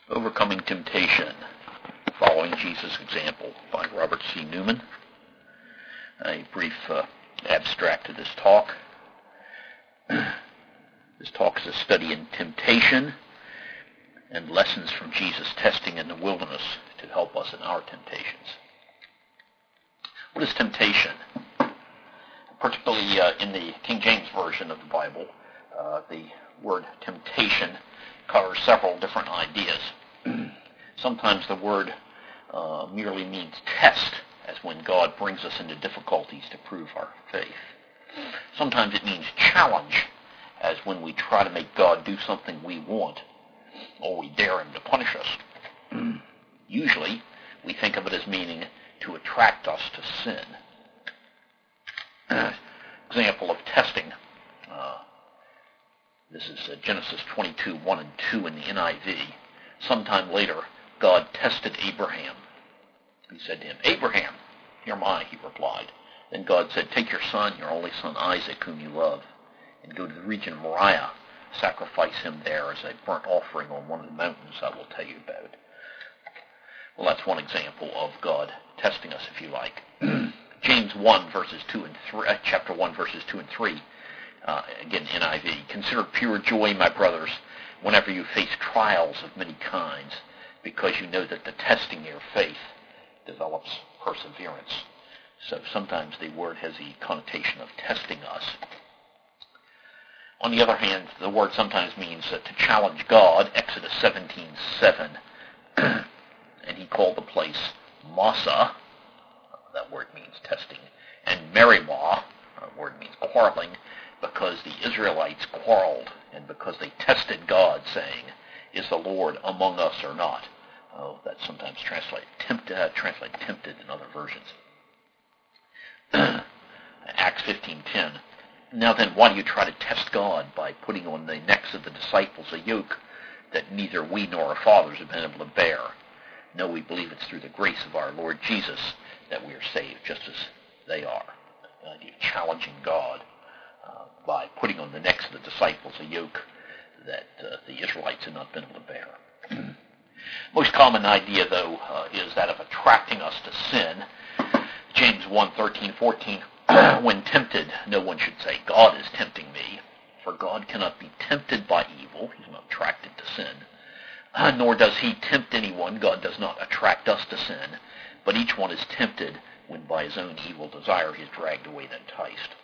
Overcoming Temptation, Following Jesus' Example by Robert C. Newman. A brief abstract of this talk. This talk is a study in temptation and lessons from Jesus' testing in the wilderness to help us in our temptations. What is temptation? Particularly in the King James Version of the Bible, the word temptation covers several different ideas. Sometimes the word merely means test, as when God brings us into difficulties to prove our faith. Sometimes it means challenge, as when we try to make God do something we want, or we dare him to punish us. Usually, we think of it as meaning to attract us to sin. Example of testing. This is Genesis 22, 1 and 2 in the NIV. Sometime later, God tested Abraham. He said to him, "Abraham." "Here am I," he replied. Then God said, "Take your son, your only son Isaac, whom you love, and go to the region of Moriah. Sacrifice him there as a burnt offering on one of the mountains I will tell you about." Well, that's one example of God testing us, if you like. James 1, verses 2 and 3, chapter 1, verses 2 and 3. Again, NIV. "Consider pure joy, my brothers, whenever you face trials of many kinds, because you know that the testing your faith develops perseverance." So sometimes the word has the connotation of testing us. On the other hand, the word sometimes means to challenge God. Exodus 17:7, and he called the place Massah. That word means testing. And Meribah, that word means quarreling, because the Israelites quarreled and because they tested God, saying, "Is the Lord among us or not?" Oh, that's sometimes translated tempted in other versions. Acts 15:10. "Now then, why do you try to test God by putting on the necks of the disciples a yoke that neither we nor our fathers have been able to bear? No, we believe it's through the grace of our Lord Jesus that we are saved, just as they are." The idea of challenging God by putting on the necks of the disciples a yoke that the Israelites had not been able to bear. Most common idea, though, is that of attracting us to sin. James 1:13-14, "When tempted, no one should say, 'God is tempting me,' for God cannot be tempted by evil." He's not attracted to sin. "Nor does he tempt anyone. God does not attract us to sin. But each one is tempted when by his own evil desire he is dragged away and enticed."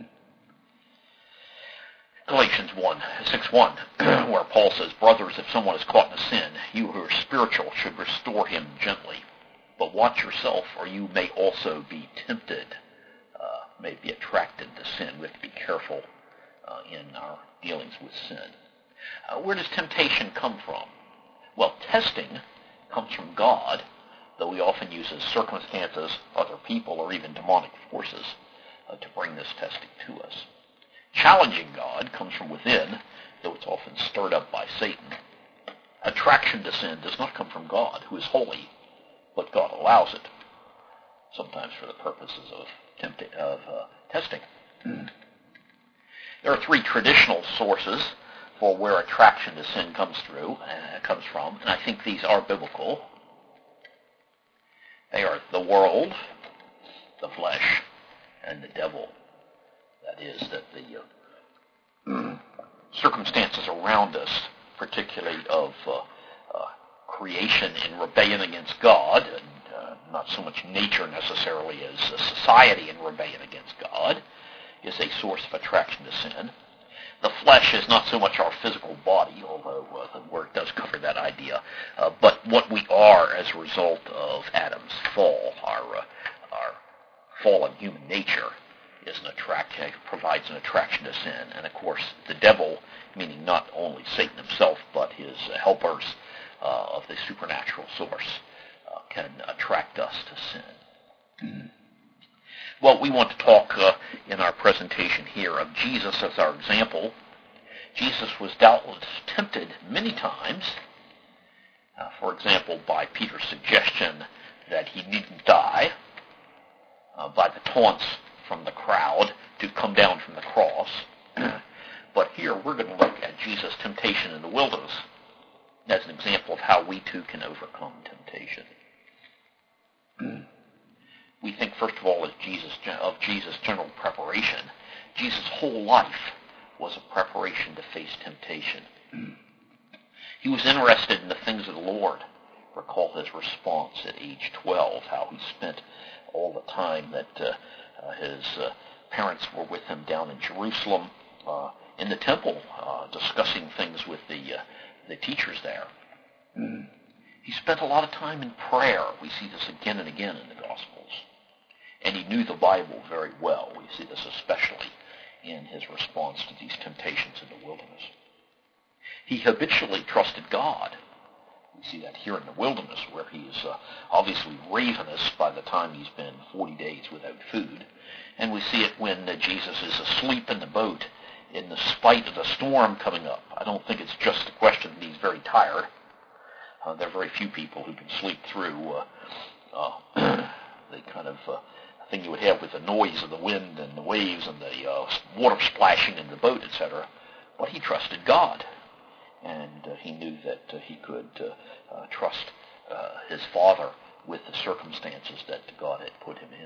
Galatians 6:1, where Paul says, "Brothers, if someone is caught in a sin, you who are spiritual should restore him gently. But watch yourself, or you may also be tempted," may be attracted to sin. We have to be careful in our dealings with sin. Where does temptation come from? Well, testing comes from God, though he often uses circumstances, other people, or even demonic forces to bring this testing to us. Challenging God comes from within, though it's often stirred up by Satan. Attraction to sin does not come from God, who is holy, but God allows it, sometimes for the purposes of testing. There are three traditional sources for where attraction to sin comes from, and I think these are biblical. They are the world, the flesh, and the devil. That is, that the circumstances around us, particularly of creation in rebellion against God, and not so much nature necessarily as society in rebellion against God, is a source of attraction to sin. The flesh is not so much our physical body, although the word does cover that idea, but what we are as a result of Adam's fall. Our fallen human nature provides an attraction to sin. And of course, the devil, meaning not only Satan himself, but his helpers of the supernatural source, can attract us to sin. Well, we want to talk in our presentation here of Jesus as our example. Jesus was doubtless tempted many times, for example, by Peter's suggestion that he needn't die, by the taunts from the crowd to come down from the cross. But here we're going to look at Jesus' temptation in the wilderness. as an example of how we too can overcome temptation. We think, first of all, of Jesus' general preparation. Jesus' whole life was a preparation to face temptation. He was interested in the things of the Lord. Recall his response at age 12, how he spent all the time that his parents were with him down in Jerusalem in the temple, discussing things with the teachers there. He spent a lot of time in prayer. We see this again and again in the Gospels. And he knew the Bible very well. We see this especially in his response to these temptations in the wilderness. He habitually trusted God. We see that here in the wilderness, where he is obviously ravenous by the time he's been 40 days without food. And we see it when Jesus is asleep in the boat in the spite of the storm coming up. I don't think it's just the question that he's very tired. There are very few people who can sleep through the kind of thing you would have with the noise of the wind and the waves and the water splashing in the boat, etc. But he trusted God, and he knew that he could trust his Father with the circumstances that God had put him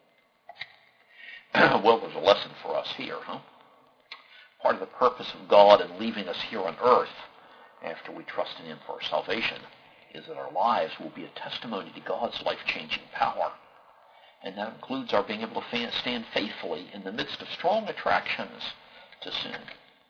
in. Well, there's a lesson for us here, huh? Part of the purpose of God in leaving us here on earth after we trust in him for our salvation is that our lives will be a testimony to God's life-changing power. And that includes our being able to stand faithfully in the midst of strong attractions to sin.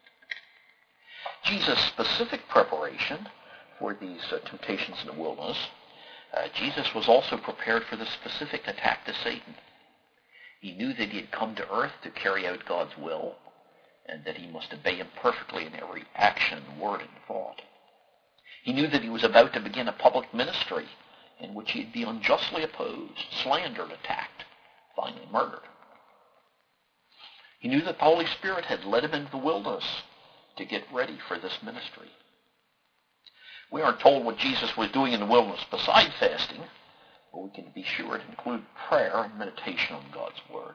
Jesus' specific preparation for these temptations in the wilderness, Jesus was also prepared for the specific attack to Satan. He knew that he had come to earth to carry out God's will, and that he must obey him perfectly in every action, word, and thought. He knew that he was about to begin a public ministry in which he'd be unjustly opposed, slandered, attacked, finally murdered. He knew that the Holy Spirit had led him into the wilderness to get ready for this ministry. We aren't told what Jesus was doing in the wilderness besides fasting, but we can be sure it included prayer and meditation on God's Word.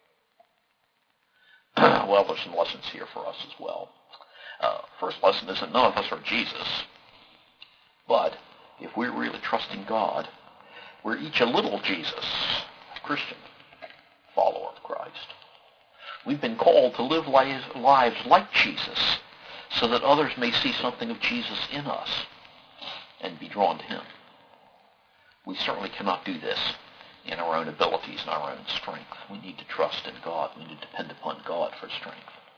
Well, there's some lessons here for us as well. First lesson is that none of us are Jesus, but if we're really trusting God, we're each a little Jesus, a Christian, follower of Christ. We've been called to live lives like Jesus so that others may see something of Jesus in us and be drawn to him. We certainly cannot do this in our own abilities and our own strength. We need to trust in God. We need to depend upon God for strength.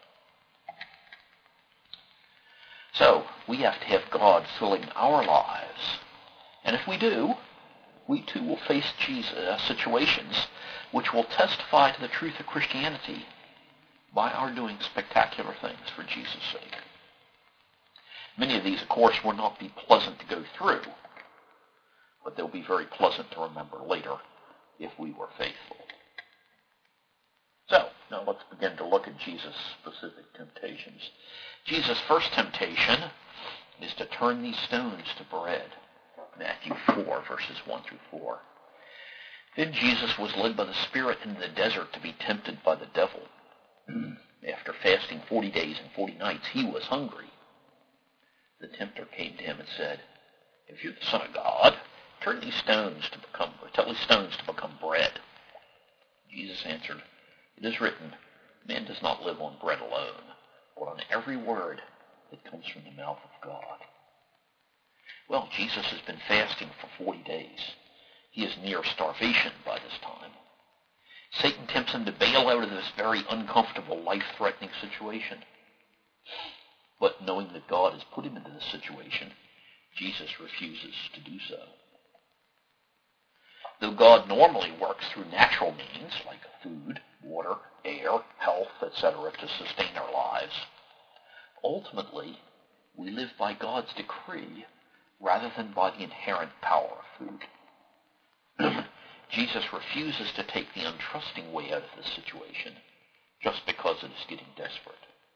So, we have to have God filling our lives. And if we do, we too will face situations which will testify to the truth of Christianity by our doing spectacular things for Jesus' sake. Many of these, of course, will not be pleasant to go through, but they'll be very pleasant to remember later if we were faithful. So, now let's begin to look at Jesus' specific temptations. Jesus' first temptation is to turn these stones to bread. Matthew 4, verses 1 through 4. Then Jesus was led by the Spirit into the desert to be tempted by the devil. After fasting 40 days and 40 nights, he was hungry. The tempter came to him and said, "If you're the Son of God, tell these stones to become bread." Jesus answered, "It is written, man does not live on bread alone, but on every word that comes from the mouth of God." Well, Jesus has been fasting for 40 days. He is near starvation by this time. Satan tempts him to bail out of this very uncomfortable, life-threatening situation. But knowing that God has put him into this situation, Jesus refuses to do so. Though God normally works through natural means, like food, water, air, health, etc., to sustain our lives, ultimately, we live by God's decree rather than by the inherent power of food. Jesus refuses to take the untrusting way out of this situation just because it is getting desperate.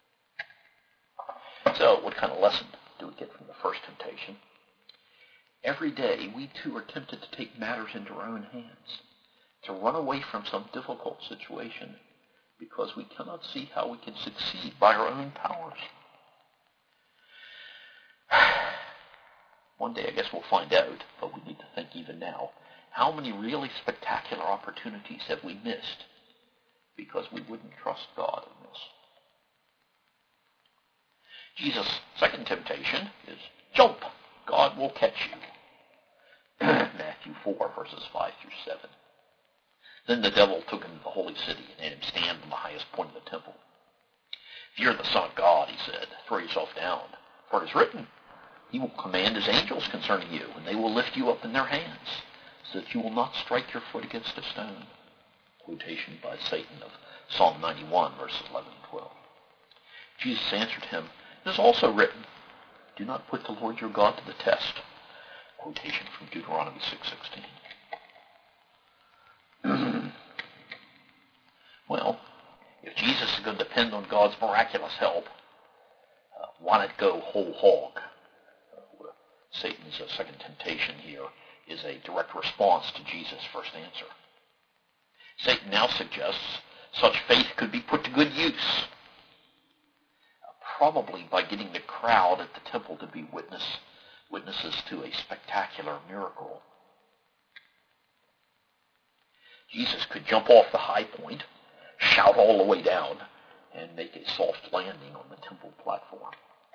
So, what kind of lesson do we get from the first temptation? Every day, we too are tempted to take matters into our own hands, to run away from some difficult situation because we cannot see how we can succeed by our own powers. One day I guess we'll find out, but we need to think even now, how many really spectacular opportunities have we missed because we wouldn't trust God in this? Jesus' second temptation is jump. God will catch you. Matthew 4, verses 5 through 7. Then the devil took him to the holy city and made him stand on the highest point of the temple. If you're the Son of God, he said, throw yourself down, for it is written, he will command his angels concerning you, and they will lift you up in their hands, so that you will not strike your foot against a stone. Quotation by Satan of Psalm 91, verses 11 and 12. Jesus answered him, it is also written, do not put the Lord your God to the test. Quotation from Deuteronomy 6:16. Well, if Jesus is going to depend on God's miraculous help, why not go whole hog? Satan's second temptation here is a direct response to Jesus' first answer. Satan now suggests such faith could be put to good use, probably by getting the crowd at the temple to be witnesses to a spectacular miracle. Jesus could jump off the high point, shout all the way down, and make a soft landing on the temple platform.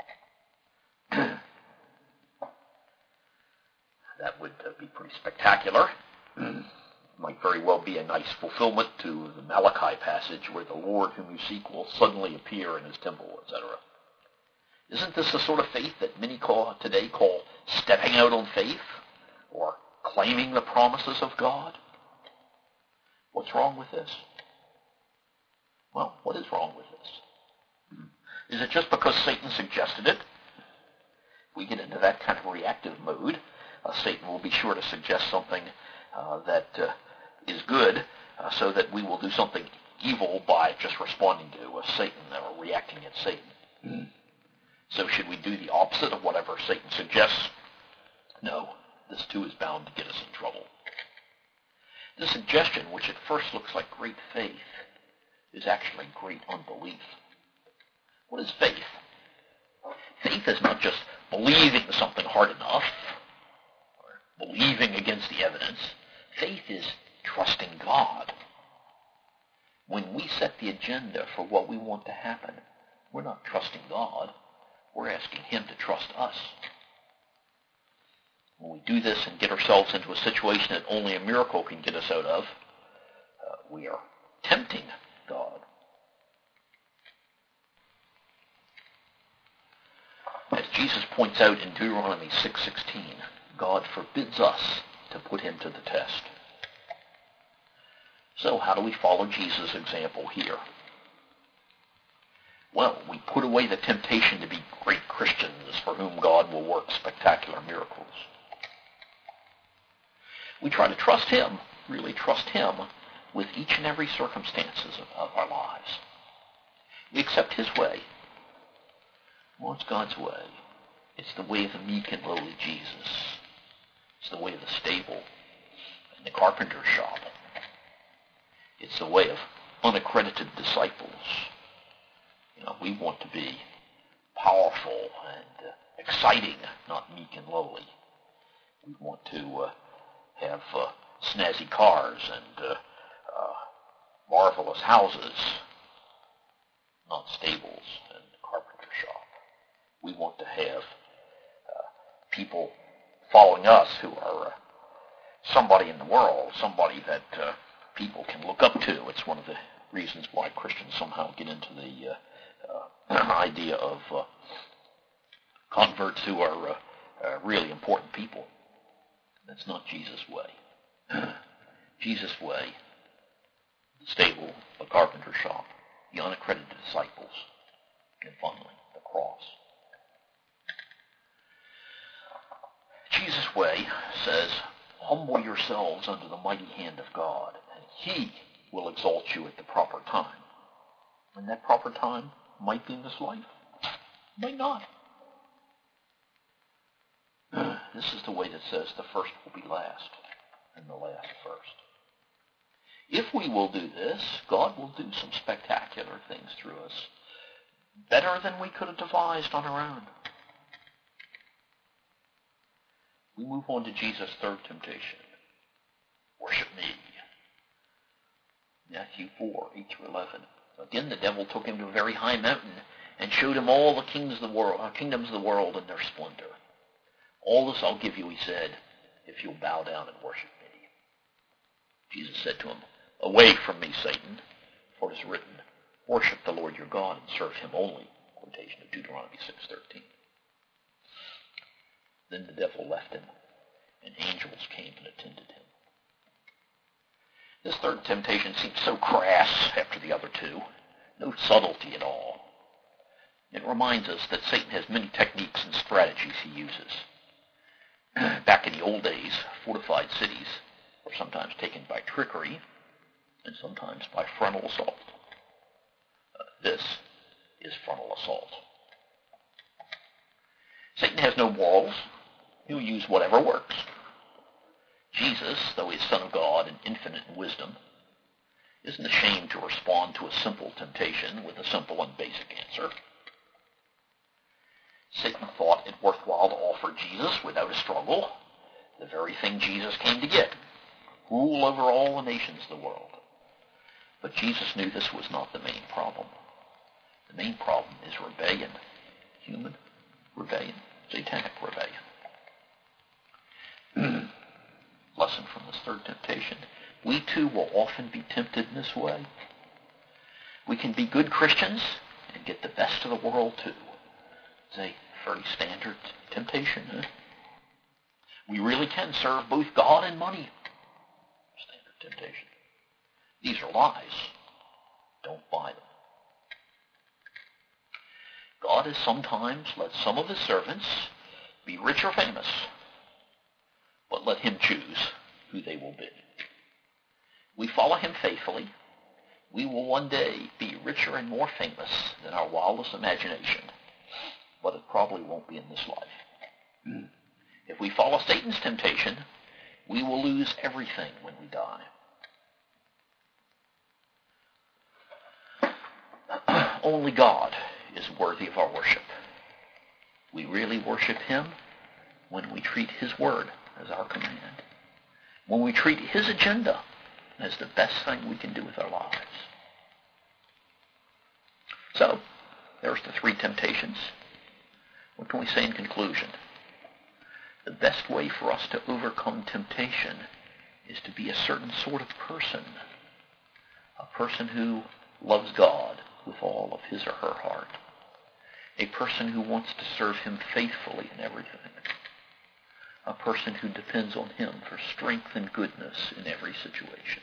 That would be pretty spectacular. Might very well be a nice fulfillment to the Malachi passage where the Lord whom you seek will suddenly appear in his temple, etc. Isn't this the sort of faith that many today call stepping out on faith or claiming the promises of God? What's wrong with this? Well, what is wrong with this? Is it just because Satan suggested it? If we get into that kind of reactive mode, Satan will be sure to suggest something that is good so that we will do something evil by just responding to Satan or reacting at Satan. So should we do the opposite of whatever Satan suggests? No, this too is bound to get us in trouble. The suggestion, which at first looks like great faith, is actually great unbelief. What is faith? Faith is not just believing something hard enough, or believing against the evidence. Faith is trusting God. When we set the agenda for what we want to happen, we're not trusting God. We're asking him to trust us. When we do this and get ourselves into a situation that only a miracle can get us out of, we are tempting God. As Jesus points out in Deuteronomy 6:16, God forbids us to put him to the test. So how do we follow Jesus' example here? Well, we put away the temptation to be great Christians for whom God will work spectacular miracles. We try to trust him, really trust him, with each and every circumstances of our lives. We accept his way. Well, it's God's way. It's the way of the meek and lowly Jesus. It's the way of the stable and the carpenter's shop. It's the way of unaccredited disciples. We want to be powerful and exciting, not meek and lowly. We want to have snazzy cars and marvelous houses, not stables and carpenter shop. We want to have people following us who are somebody in the world, somebody that people can look up to. It's one of the reasons why Christians somehow get into the idea of converts who are really important people. That's not Jesus' way. Jesus' way, the stable, the carpenter shop, the unaccredited disciples, and finally, the cross. Jesus' way says, humble yourselves under the mighty hand of God, and he will exalt you at the proper time. And that proper time might be in this life, might not. This is the way that says the first will be last, and the last first. If we will do this, God will do some spectacular things through us, better than we could have devised on our own. We move on to Jesus' third temptation. Worship me. Matthew 4, 8 through 11. Again, the devil took him to a very high mountain and showed him all the kingdoms of the world and their splendor. All this I'll give you, he said, if you'll bow down and worship me. Jesus said to him, away from me, Satan, for it is written, worship the Lord your God and serve him only. Quotation of Deuteronomy 6:13. Then the devil left him, and angels came and attended him. This third temptation seems so crass after the other two. No subtlety at all. It reminds us that Satan has many techniques and strategies he uses. Back in the old days, fortified cities were sometimes taken by trickery and sometimes by frontal assault. This is frontal assault. Satan has no morals. He'll use whatever works. Jesus, though he is Son of God and infinite in wisdom, isn't ashamed to respond to a simple temptation with a simple and basic answer. Satan thought it worthwhile to offer Jesus without a struggle the very thing Jesus came to get, rule over all the nations of the world. But Jesus knew this was not the main problem. The main problem is rebellion, human rebellion, satanic rebellion. Lesson from this third temptation. We too will often be tempted in this way. We can be good Christians and get the best of the world too. It's a fairly standard temptation. We really can serve both God and money. Standard temptation. These are lies. Don't buy them. God has sometimes let some of his servants be rich or famous, but let him choose who they will be. We follow him faithfully. We will one day be richer and more famous than our wildest imagination, but it probably won't be in this life. If we follow Satan's temptation, we will lose everything when we die. Only God is worthy of our worship. We really worship him when we treat his word as our command, when we treat his agenda as the best thing we can do with our lives. So, there's the three temptations. What can we say in conclusion? The best way for us to overcome temptation is to be a certain sort of person, a person who loves God with all of his or her heart, a person who wants to serve him faithfully in everything, a person who depends on him for strength and goodness in every situation.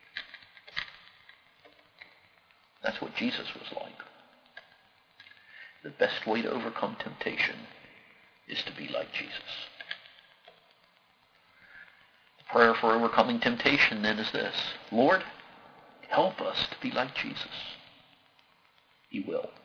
That's what Jesus was like. The best way to overcome temptation is to be like Jesus. The prayer for overcoming temptation then is this: Lord, help us to be like Jesus. He will.